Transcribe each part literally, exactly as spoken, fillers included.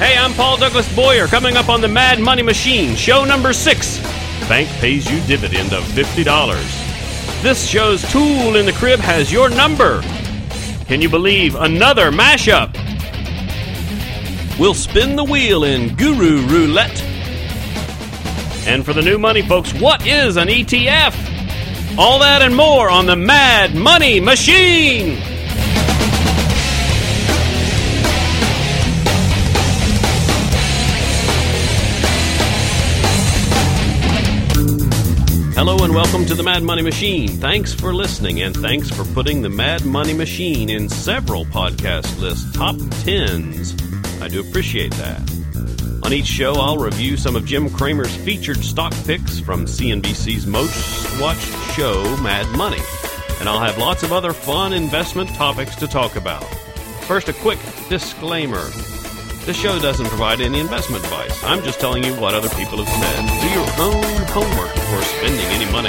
Hey, I'm Paul Douglas Boyer, coming up on the Mad Money Machine, show number six. Bank pays you dividend of fifty dollars. This show's tool in the crib has your number. Can you believe another mashup? We'll spin the wheel in Guru Roulette. And for the new money folks, what is an E T F? All that and more on the Mad Money Machine. Hello and welcome to the Mad Money Machine. Thanks for listening, and thanks for putting the Mad Money Machine in several podcast lists, top tens. I do appreciate that. On each show, I'll review some of Jim Cramer's featured stock picks from C N B C's most watched show, Mad Money. And I'll have lots of other fun investment topics to talk about. First, a quick disclaimer. This show doesn't provide any investment advice. I'm just telling you what other people have said. Do your own homework before spending any money.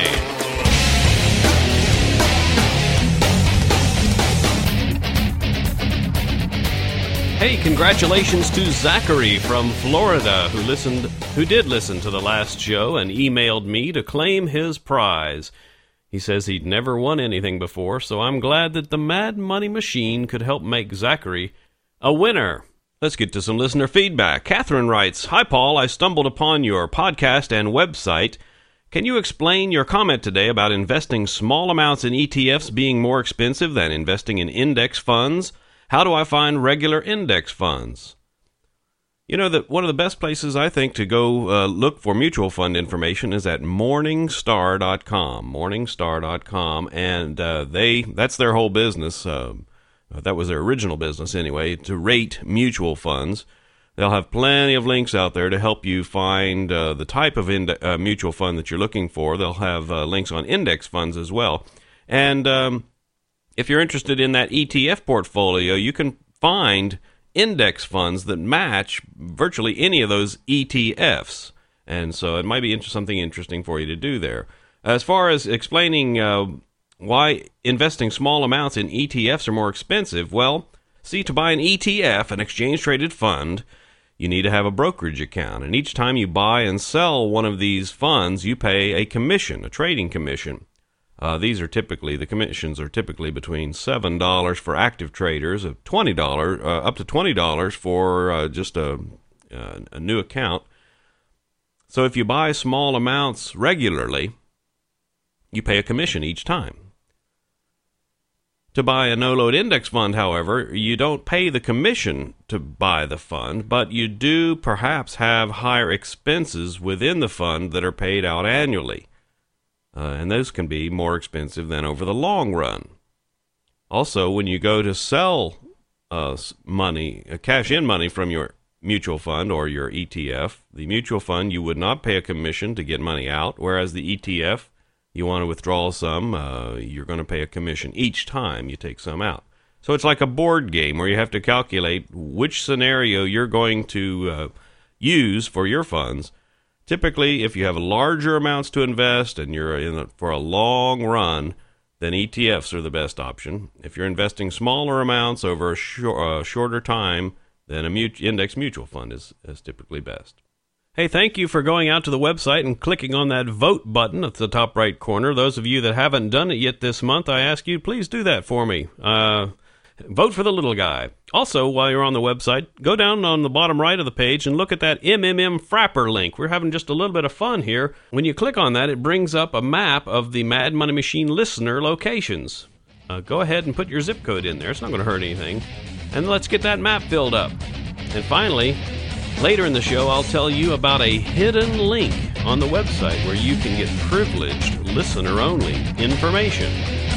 Hey, congratulations to Zachary from Florida who listened, who did listen to the last show and emailed me to claim his prize. He says he'd never won anything before, so I'm glad that the Mad Money Machine could help make Zachary a winner. Let's get to some listener feedback. Catherine writes, Hi, Paul. I stumbled upon your podcast and website. Can you explain your comment today about investing small amounts in E T Fs being more expensive than investing in index funds? How do I find regular index funds? You know that one of the best places, I think, to go uh, look for mutual fund information is at Morningstar dot com. Morningstar dot com, and uh, they that's their whole business. Uh, That was their original business anyway, to rate mutual funds. They'll have plenty of links out there to help you find uh, the type of ind- uh, mutual fund that you're looking for. They'll have uh, links on index funds as well. And um, if you're interested in that E T F portfolio, you can find index funds that match virtually any of those E T Fs. And so it might be inter- something interesting for you to do there. As far as explaining Uh, why investing small amounts in E T Fs are more expensive? Well, see, to buy an E T F, an exchange-traded fund, you need to have a brokerage account. And each time you buy and sell one of these funds, you pay a commission, a trading commission. Uh, these are typically, the commissions are typically between seven dollars for active traders, of twenty dollars, uh, up to twenty dollars for uh, just a, uh, a new account. So if you buy small amounts regularly, you pay a commission each time. To buy a no-load index fund, however, you don't pay the commission to buy the fund, but you do perhaps have higher expenses within the fund that are paid out annually. Uh, and those can be more expensive than over the long run. Also, when you go to sell uh, money, uh, cash in money from your mutual fund or your E T F, the mutual fund, you would not pay a commission to get money out, whereas the E T F, you want to withdraw some, uh, you're going to pay a commission each time you take some out. So it's like a board game where you have to calculate which scenario you're going to uh, use for your funds. Typically, if you have larger amounts to invest and you're in it for a long run, then E T Fs are the best option. If you're investing smaller amounts over a shor- uh, shorter time, then a mut- index mutual fund is, is typically best. Hey, thank you for going out to the website and clicking on that vote button at the top right corner. Those of you that haven't done it yet this month, I ask you, please do that for me. Uh, vote for the little guy. Also, while you're on the website, go down on the bottom right of the page and look at that M M M Frapper link. We're having just a little bit of fun here. When you click on that, it brings up a map of the Mad Money Machine listener locations. Uh, go ahead and put your zip code in there. It's not going to hurt anything. And let's get that map filled up. And finally, later in the show, I'll tell you about a hidden link on the website where you can get privileged, listener-only information.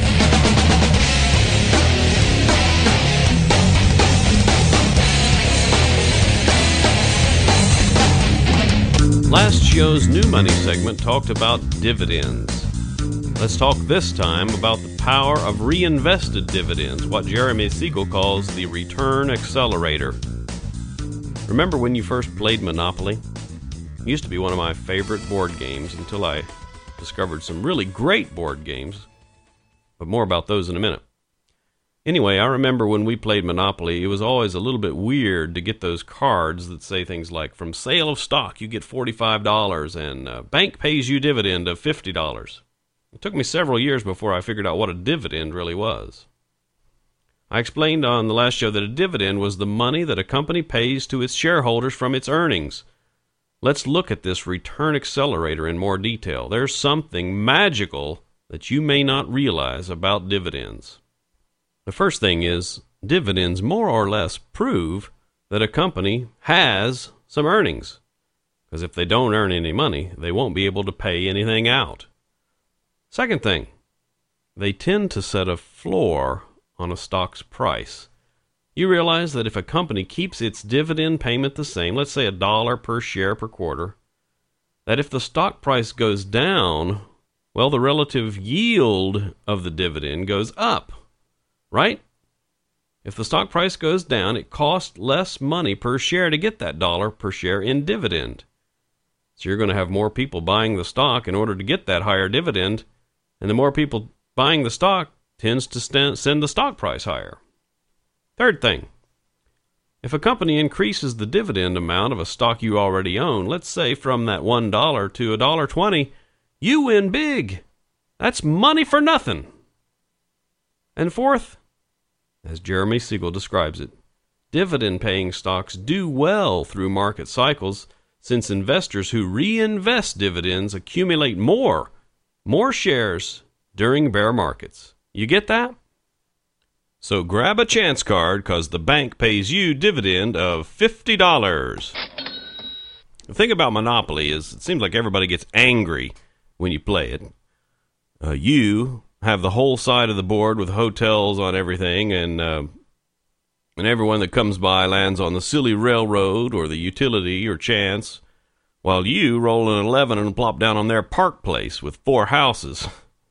Last show's New Money segment talked about dividends. Let's talk this time about the power of reinvested dividends, what Jeremy Siegel calls the return accelerator. Remember when you first played Monopoly? It used to be one of my favorite board games until I discovered some really great board games, but more about those in a minute. Anyway, I remember when we played Monopoly, it was always a little bit weird to get those cards that say things like, from sale of stock, you get forty-five dollars, and uh, bank pays you dividend of fifty dollars. It took me several years before I figured out what a dividend really was. I explained on the last show that a dividend was the money that a company pays to its shareholders from its earnings. Let's look at this return accelerator in more detail. There's something magical that you may not realize about dividends. The first thing is, dividends more or less prove that a company has some earnings. Because if they don't earn any money, they won't be able to pay anything out. Second thing, they tend to set a floor on a stock's price. You realize that if a company keeps its dividend payment the same, let's say a dollar per share per quarter, that if the stock price goes down, well, the relative yield of the dividend goes up. Right? If the stock price goes down, it costs less money per share to get that dollar per share in dividend. So you're going to have more people buying the stock in order to get that higher dividend, and the more people buying the stock tends to st- send the stock price higher. Third thing, if a company increases the dividend amount of a stock you already own, let's say from that one dollar to one dollar twenty, you win big. That's money for nothing. And fourth, as Jeremy Siegel describes it, dividend-paying stocks do well through market cycles, since investors who reinvest dividends accumulate more, more shares during bear markets. You get that? So grab a chance card, because the bank pays you dividend of fifty dollars. The thing about Monopoly is it seems like everybody gets angry when you play it. Uh, you... have the whole side of the board with hotels on everything, and uh, and everyone that comes by lands on the silly railroad or the utility or chance, while you roll an eleven and plop down on their park place with four houses.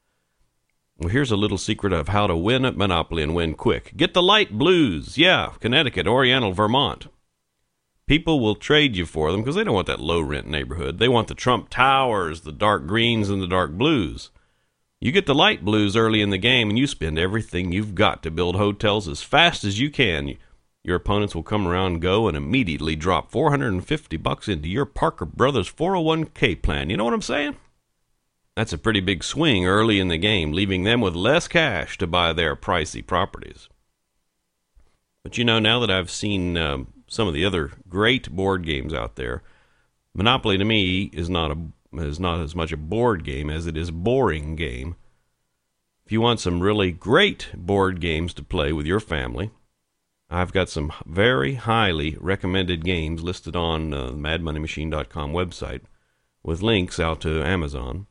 Well, here's a little secret of how to win at Monopoly and win quick. Get the light blues. Yeah, Connecticut, Oriental, Vermont. People will trade you for them because they don't want that low-rent neighborhood. They want the Trump Towers, the dark greens, and the dark blues. You get the light blues early in the game, and you spend everything you've got to build hotels as fast as you can. Your opponents will come around and go and immediately drop four hundred fifty bucks into your Parker Brothers four oh one k plan. You know what I'm saying? That's a pretty big swing early in the game, leaving them with less cash to buy their pricey properties. But you know, now that I've seen um, some of the other great board games out there, Monopoly to me is not a is not as much a board game as it is a boring game. If you want some really great board games to play with your family, I've got some very highly recommended games listed on uh, the mad money machine dot com website with links out to Amazon.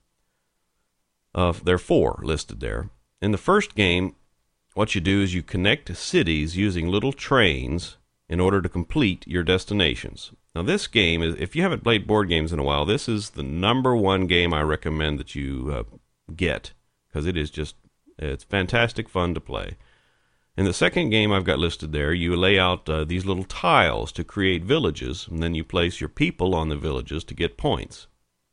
Uh, there are four listed there. In the first game, what you do is you connect cities using little trains in order to complete your destinations. Now this game, is, if you haven't played board games in a while, this is the number one game I recommend that you uh, get, because it is just, it's fantastic fun to play. In the second game I've got listed there, you lay out uh, these little tiles to create villages, and then you place your people on the villages to get points.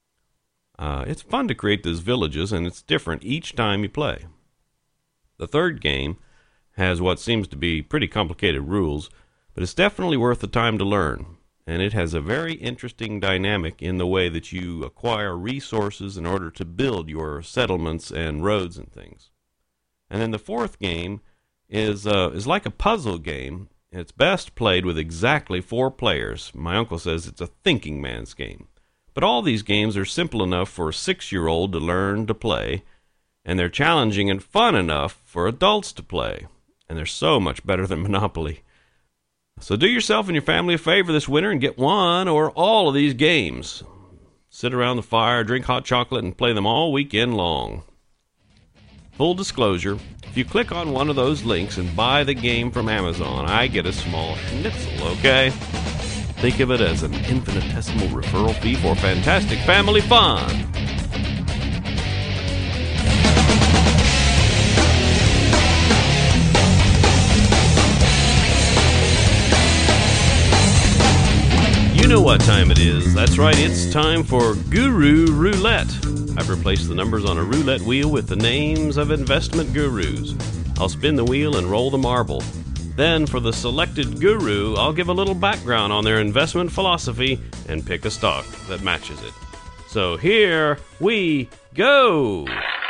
Uh, it's fun to create those villages, and it's different each time you play. The third game has what seems to be pretty complicated rules, but it's definitely worth the time to learn. And it has a very interesting dynamic in the way that you acquire resources in order to build your settlements and roads and things. And then the fourth game is uh, is like a puzzle game. It's best played with exactly four players. My uncle says it's a thinking man's game. But all these games are simple enough for a six-year-old to learn to play, and they're challenging and fun enough for adults to play. And they're so much better than Monopoly. So do yourself and your family a favor this winter and get one or all of these games. Sit around the fire, drink hot chocolate, and play them all weekend long. Full disclosure, if you click on one of those links and buy the game from Amazon, I get a small schnitzel, okay? Think of it as an infinitesimal referral fee for fantastic family fun. You know what time it is. That's right, it's time for Guru Roulette. I've replaced the numbers on a roulette wheel with the names of investment gurus. I'll spin the wheel and roll the marble. Then, for the selected guru, I'll give a little background on their investment philosophy and pick a stock that matches it. So here we go!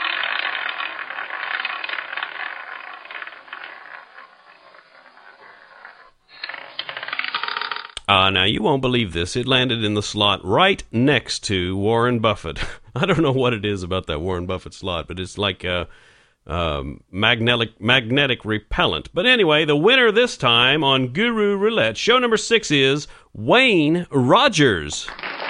Uh, now, you won't believe this. It landed in the slot right next to Warren Buffett. I don't know what it is about that Warren Buffett slot, but it's like a um, magnetic magnetic repellent. But anyway, the winner this time on Guru Roulette, show number six, is Wayne Rogers.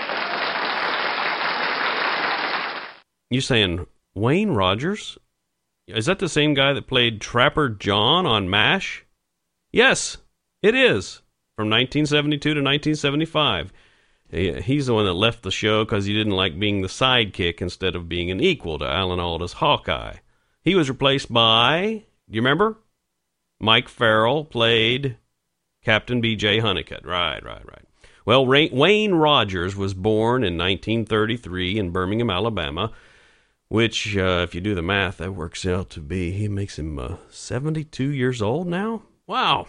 You saying Wayne Rogers? Is that the same guy that played Trapper John on MASH? Yes, it is. From nineteen seventy-two to nineteen seventy-five. He's the one that left the show because he didn't like being the sidekick instead of being an equal to Alan Alda's Hawkeye. He was replaced by, do you remember? Mike Farrell played Captain B J Honeycutt. Right, right, right. Well, Ray- Wayne Rogers was born in nineteen thirty-three in Birmingham, Alabama, which, uh, if you do the math, that works out to be, he makes him uh, seventy-two years old now? Wow.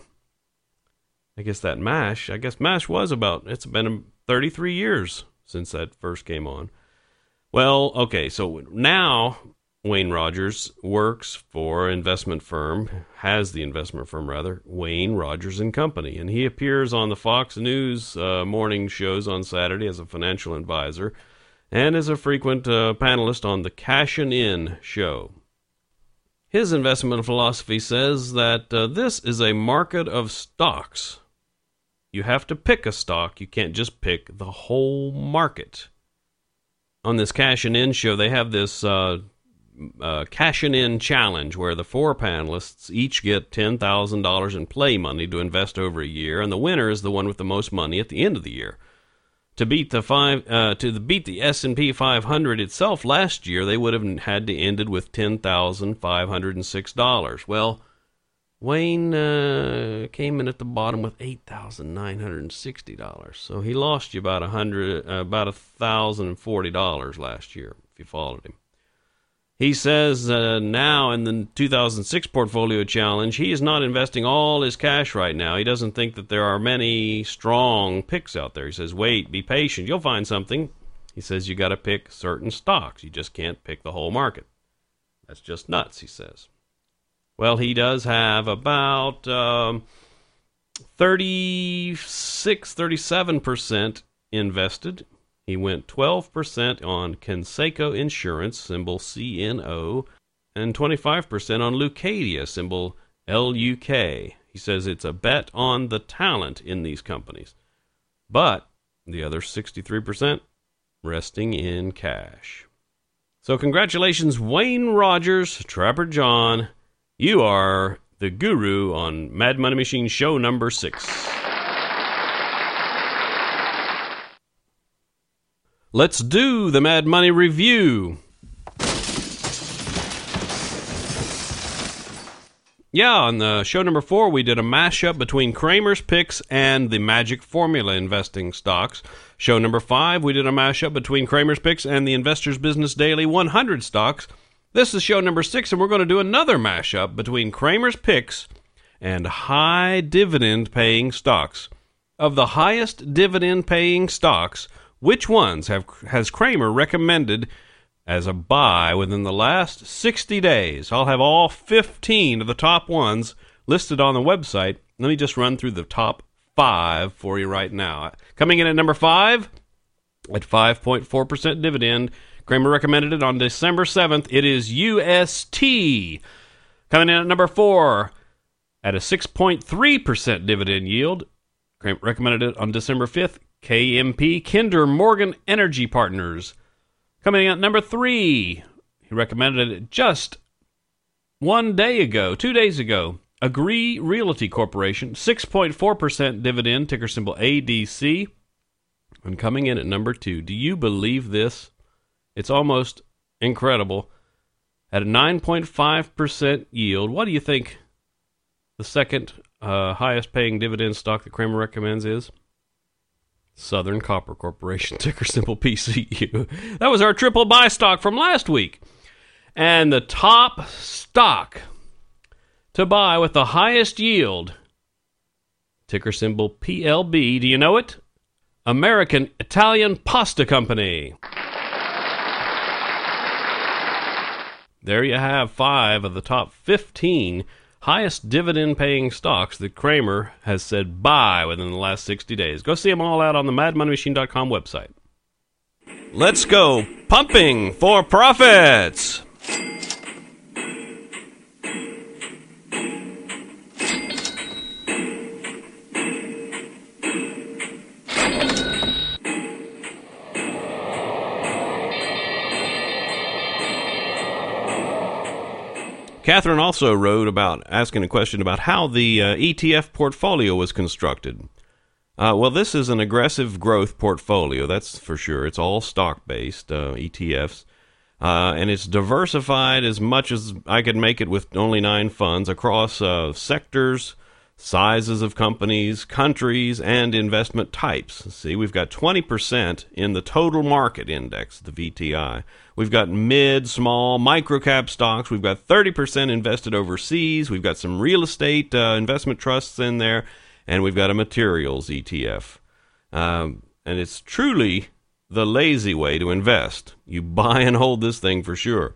I guess that MASH, I guess MASH was about, it's been thirty-three years since that first came on. Well, okay, so now Wayne Rogers works for an investment firm, has the investment firm rather, Wayne Rogers and Company, and he appears on the Fox News uh, morning shows on Saturday as a financial advisor and is a frequent uh, panelist on the Cashin' In show. His investment philosophy says that uh, this is a market of stocks. You have to pick a stock. You can't just pick the whole market. On this Cashin' In show, they have this uh, uh, Cashin' In challenge where the four panelists each get ten thousand dollars in play money to invest over a year, and the winner is the one with the most money at the end of the year. To beat the five, uh, to beat the S and P five hundred itself last year, they would have had to end it with ten thousand five hundred six dollars. Well, Wayne uh, came in at the bottom with eight thousand nine hundred sixty dollars. So he lost you about a hundred, uh, about one thousand forty dollars last year if you followed him. He says uh, now in the two thousand six Portfolio Challenge, he is not investing all his cash right now. He doesn't think that there are many strong picks out there. He says, wait, be patient. You'll find something. He says you got to pick certain stocks. You just can't pick the whole market. That's just nuts, he says. Well, he does have about um, thirty-six, thirty-seven percent invested. He went twelve percent on Conseco Insurance, symbol C N O, and twenty-five percent on Lucadia, symbol L U K. He says it's a bet on the talent in these companies. But the other sixty-three percent resting in cash. So congratulations, Wayne Rogers, Trapper John. You are the guru on Mad Money Machine show number six. Let's do the Mad Money Review. Yeah, on the show number four, we did a mashup between Cramer's Picks and the Magic Formula investing stocks. Show number five, we did a mashup between Cramer's Picks and the Investor's Business Daily one hundred stocks. This is show number six, and we're going to do another mashup between Cramer's Picks and high dividend-paying stocks. Of the highest dividend-paying stocks, which ones have has Cramer recommended as a buy within the last sixty days? I'll have all fifteen of the top ones listed on the website. Let me just run through the top five for you right now. Coming in at number five, at five point four percent dividend, Cramer recommended it on December seventh. It is U S T. Coming in at number four, at a six point three percent dividend yield, Cramer recommended it on December fifth. K M P, Kinder Morgan Energy Partners. Coming in at number three, he recommended it just one day ago, two days ago. Agree Realty Corporation, six point four percent dividend, ticker symbol A D C. And coming in at number two, do you believe this? It's almost incredible. At a nine point five percent yield, what do you think the second uh, highest paying dividend stock that Cramer recommends is? Southern Copper Corporation, ticker symbol P C U. That was our triple buy stock from last week. And the top stock to buy with the highest yield. Ticker symbol P L B. Do you know it? American Italian Pasta Company. There you have five of the top fifteen highest dividend-paying stocks that Cramer has said buy within the last sixty days. Go see them all out on the mad money machine dot com website. Let's go pumping for profits. Catherine also wrote about asking a question about how the uh, E T F portfolio was constructed. Uh, well, this is an aggressive growth portfolio, that's for sure. It's all stock-based uh, E T Fs, uh, and it's diversified as much as I could make it with only nine funds across uh, sectors, sizes of companies, countries, and investment types. See, we've got twenty percent in the total market index, the V T I. We've got mid, small, micro-cap stocks. We've got thirty percent invested overseas. We've got some real estate uh, investment trusts in there. And we've got a materials E T F. Um, and it's truly the lazy way to invest. You buy and hold this thing for sure.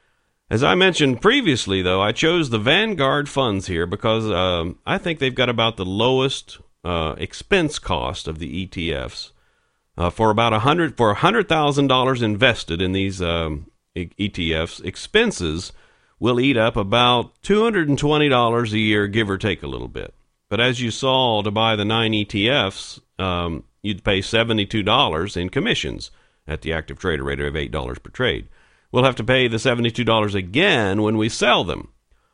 As I mentioned previously, though, I chose the Vanguard funds here because um, I think they've got about the lowest uh, expense cost of the E T Fs. Uh, for about a hundred for a hundred thousand dollars invested in these um, E T Fs, expenses will eat up about two hundred and twenty dollars a year, give or take a little bit. But as you saw, to buy the nine E T Fs, um, you'd pay seventy-two dollars in commissions at the active trader rate of eight dollars per trade. We'll have to pay the seventy-two dollars again when we sell them.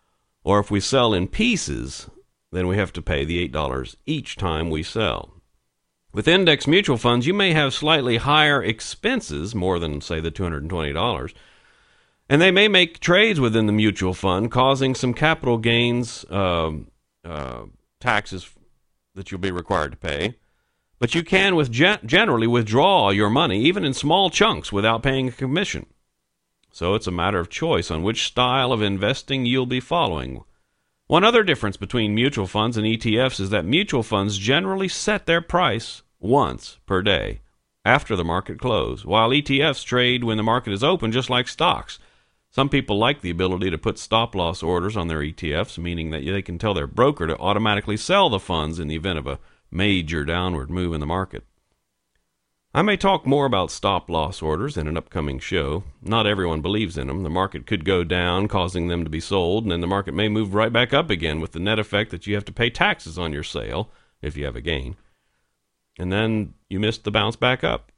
Or if we sell in pieces, then we have to pay the eight dollars each time we sell. With index mutual funds, you may have slightly higher expenses, more than, say, the two hundred twenty dollars, and they may make trades within the mutual fund, causing some capital gains uh, uh, taxes that you'll be required to pay. But you can with gen- generally withdraw your money, even in small chunks, without paying a commission. So it's a matter of choice on which style of investing you'll be following. One other difference between mutual funds and E T Fs is that mutual funds generally set their price once per day after the market close, while E T Fs trade when the market is open, just like stocks. Some people like the ability to put stop-loss orders on their E T Fs, meaning that they can tell their broker to automatically sell the funds in the event of a major downward move in the market. I may talk more about stop-loss orders in an upcoming show. Not everyone believes in them. The market could go down, causing them to be sold, and then the market may move right back up again with the net effect that you have to pay taxes on your sale if you have a gain. And then you missed the bounce back up.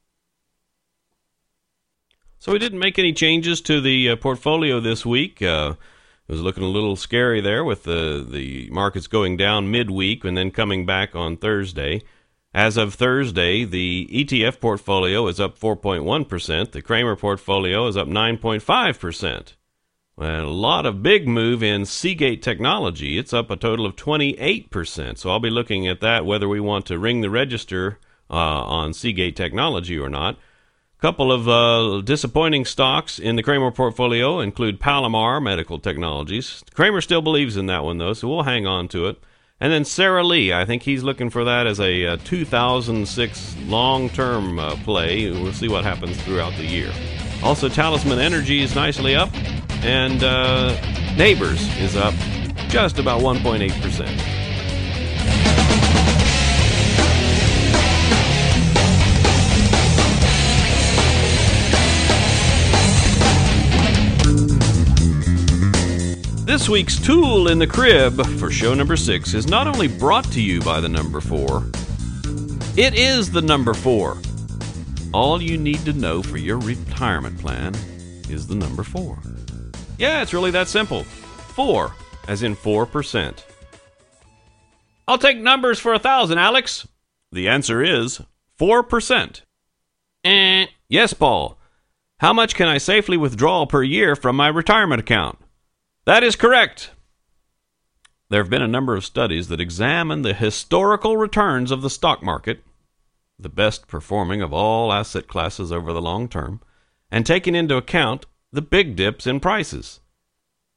So we didn't make any changes to the uh, portfolio this week. Uh, it was looking a little scary there with the, the markets going down midweek and then coming back on Thursday. As of Thursday, the E T F portfolio is up four point one percent. The Cramer portfolio is up nine point five percent. And a lot of big move in Seagate Technology. It's up a total of twenty-eight percent. So I'll be looking at that, whether we want to ring the register uh, on Seagate Technology or not. A couple of uh, disappointing stocks in the Cramer portfolio include Palomar Medical Technologies. Cramer still believes in that one, though, so we'll hang on to it. And then Sara Lee, I think he's looking for that as a, a two thousand six long-term uh, play. We'll see what happens throughout the year. Also, Talisman Energy is nicely up, and uh, Neighbors is up just about one point eight percent. This week's tool in the crib for show number six is not only brought to you by the number four, it is the number four. All you need to know for your retirement plan is the number four. Yeah, it's really that simple. Four, as in four percent. I'll take numbers for a thousand, Alex. The answer is four percent. Eh. Yes, Paul. How much can I safely withdraw per year from my retirement account? That is correct. There have been a number of studies that examine the historical returns of the stock market, the best performing of all asset classes over the long term, and taking into account the big dips in prices.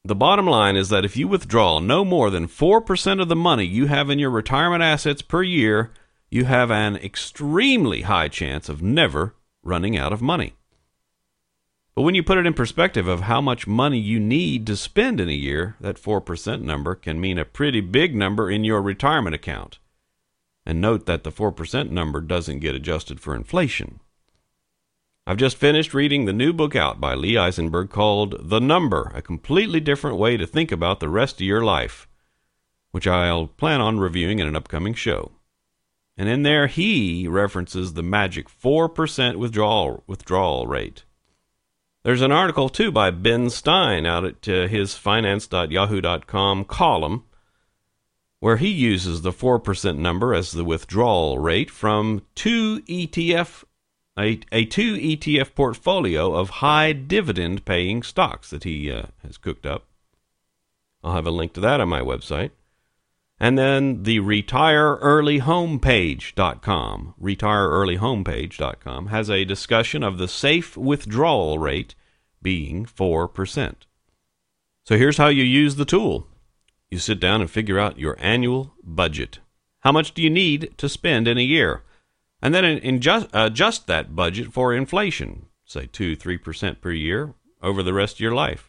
The bottom line is that if you withdraw no more than four percent of the money you have in your retirement assets per year, you have an extremely high chance of never running out of money. But when you put it in perspective of how much money you need to spend in a year, that four percent number can mean a pretty big number in your retirement account. And note that the four percent number doesn't get adjusted for inflation. I've just finished reading the new book out by Lee Eisenberg called The Number, a completely different way to think about the rest of your life, which I'll plan on reviewing in an upcoming show. And in there, he references the magic four percent withdrawal withdrawal rate. There's an article, too, by Ben Stein out at uh, his finance dot yahoo dot com column, where he uses the four percent number as the withdrawal rate from two E T F, a, a two E T F portfolio of high dividend-paying stocks that he uh, has cooked up. I'll have a link to that on my website. And then the retire early homepage dot com, retire early homepage dot com, has a discussion of the safe withdrawal rate being four percent. So here's how you use the tool. You sit down and figure out your annual budget. How much do you need to spend in a year? And then adjust, adjust that budget for inflation, say two to three percent per year over the rest of your life.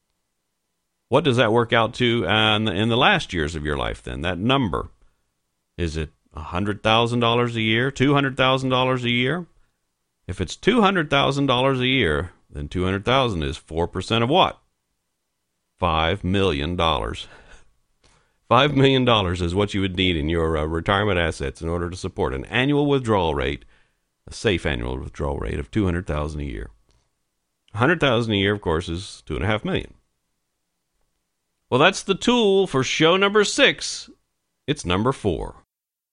What does that work out to uh, in, the, in the last years of your life then, that number? Is it one hundred thousand dollars a year, two hundred thousand dollars a year? If it's two hundred thousand dollars a year, then two hundred thousand dollars is four percent of what? five million dollars. five million dollars is what you would need in your uh, retirement assets in order to support an annual withdrawal rate, a safe annual withdrawal rate of two hundred thousand dollars a year. one hundred thousand dollars a year, of course, is two point five million dollars. Well, that's the tool for show number six. It's number four.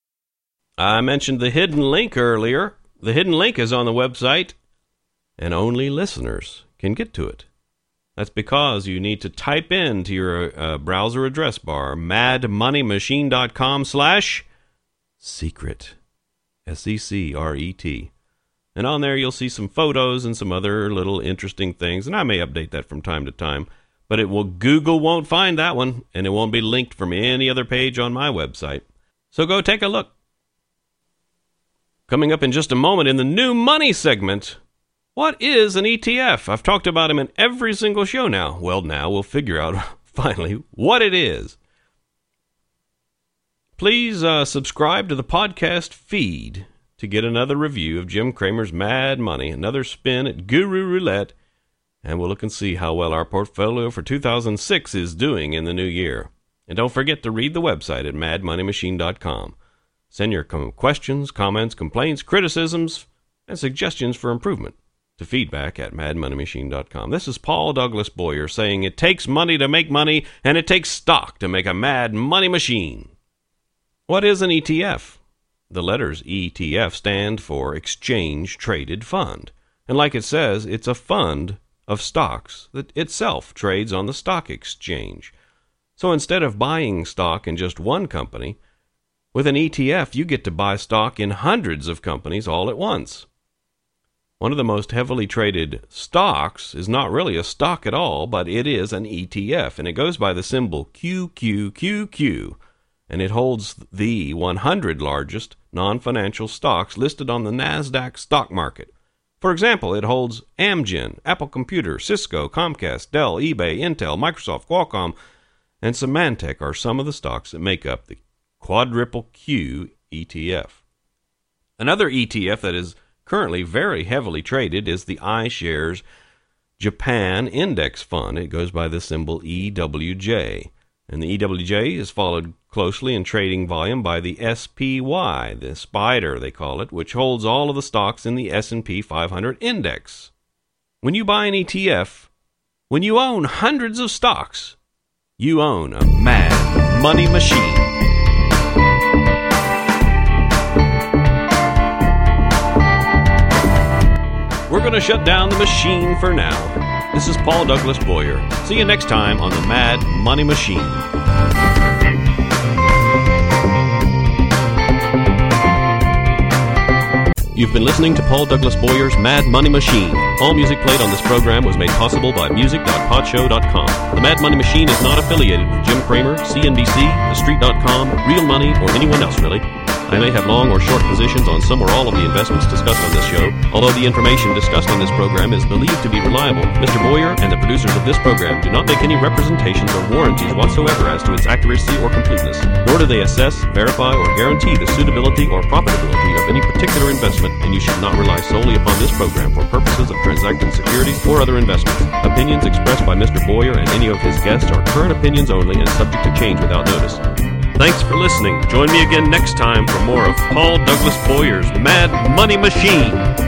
I mentioned the hidden link earlier. The hidden link is on the website, and only listeners can get to it. That's because you need to type into your uh, browser address bar, madmoneymachine.com slash secret. S E C R E T. And on there you'll see some photos and some other little interesting things, and I may update that from time to time. But it will Google won't find that one, and it won't be linked from any other page on my website. So go take a look. Coming up in just a moment in the new money segment, what is an E T F? I've talked about them in every single show now. Well, now we'll figure out finally what it is. Please uh, subscribe to the podcast feed to get another review of Jim Cramer's Mad Money, another spin at Guru Roulette, and we'll look and see how well our portfolio for two thousand six is doing in the new year. And don't forget to read the website at mad money machine dot com. Send your com- questions, comments, complaints, criticisms, and suggestions for improvement to feedback at mad money machine dot com. This is Paul Douglas Boyer saying it takes money to make money, and it takes stock to make a mad money machine. What is an E T F? The letters E T F stand for Exchange Traded Fund. And like it says, it's a fund of stocks that itself trades on the stock exchange. So instead of buying stock in just one company, with an E T F you get to buy stock in hundreds of companies all at once. One of the most heavily traded stocks is not really a stock at all, but it is an E T F, and it goes by the symbol Q Q Q Q, and it holds the one hundred largest non-financial stocks listed on the NASDAQ stock market. For example, it holds Amgen, Apple Computer, Cisco, Comcast, Dell, eBay, Intel, Microsoft, Qualcomm, and Symantec are some of the stocks that make up the Quadruple Q E T F. Another E T F that is currently very heavily traded is the iShares Japan Index Fund. It goes by the symbol E W J. And the E W J is followed closely in trading volume by the S P Y, the spider they call it, which holds all of the stocks in the S and P five hundred index. When you buy an E T F, when you own hundreds of stocks, you own a mad money machine. We're going to shut down the machine for now. This is Paul Douglas Boyer. See you next time on the Mad Money Machine. You've been listening to Paul Douglas Boyer's Mad Money Machine. All music played on this program was made possible by music dot podshow dot com. The Mad Money Machine is not affiliated with Jim Cramer, C N B C, The Street dot com, Real Money, or anyone else, really. I may have long or short positions on some or all of the investments discussed on this show. Although the information discussed on this program is believed to be reliable, Mister Boyer and the producers of this program do not make any representations or warranties whatsoever as to its accuracy or completeness, nor do they assess, verify, or guarantee the suitability or profitability of any particular investment, and you should not rely solely upon this program for purposes of transacting securities or other investments. Opinions expressed by Mister Boyer and any of his guests are current opinions only and subject to change without notice. Thanks for listening. Join me again next time for more of Paul Douglas Boyer's Mad Money Machine.